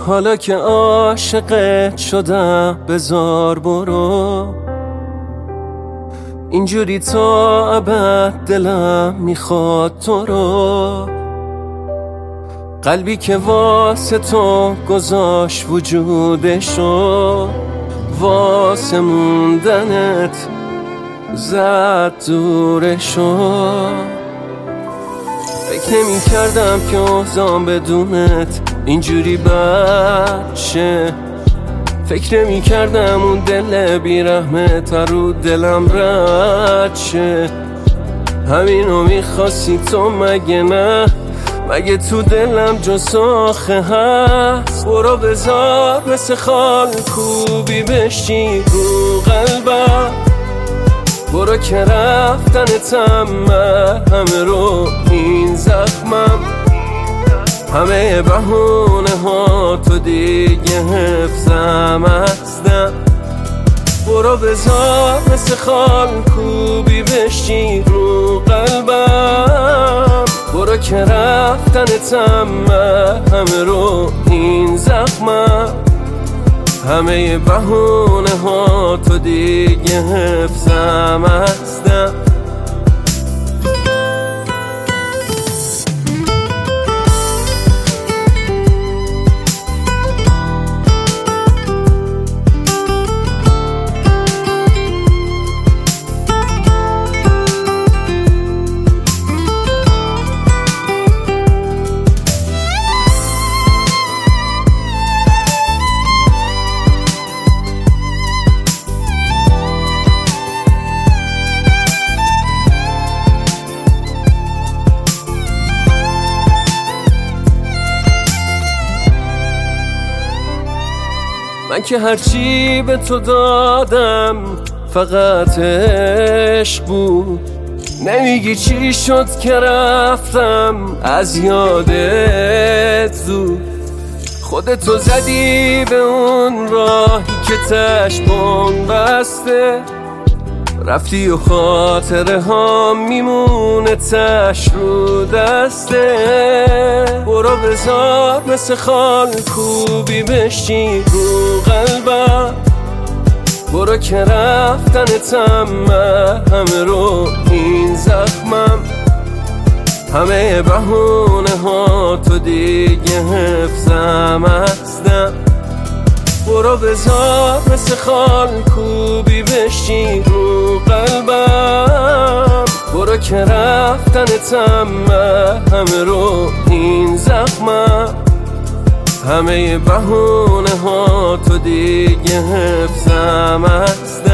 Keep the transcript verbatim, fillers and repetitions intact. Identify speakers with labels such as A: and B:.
A: حالا که عاشقت شدم بذار برو، اینجوری تا ابد دلم میخواد تو رو. قلبی که واسه تو گذاشت وجودشو، واسه موندنت زد دورشو. فکر نمی کردم که اوزام بدونت اینجوری بشه، فکر نمی کردم اون دل بیرحمت رو دلم رد شه. همینو میخواستی تو مگه نه؟ مگه تو دلم جز آخه هست؟ برو بذار مثل خال کوبی بشی رو قلبم، برو که رفتنتم همه رو این زخمم. همه بهونه ها تو دیگه حفظم ازدم. برو بذار مثل خال کوبی بشی رو قلبم، برو که رفتنتم همه رو این زخمم. همه بهونه ها تو دیگه حفظم ازدم. من که هرچی به تو دادم فقط عشق بود، نمیگی چی شد که رفتم از یادت زود. خودتو زدی به اون راهی که تش بون بسته، رفتی و خاطره ها میمونه تش رو دسته. برو بذار مثل خال کوبی بشی رو قلبم، برو که رفتنتم همه رو این زخمم. همه بهونه ها تو دیگه حفظم ازدم. برو بذار مثل خال کوبی بشی رو قلبم، برو که رفتنتم همه رو این زخمم. همه بهونه ها تو دیگه حفظم ازدم.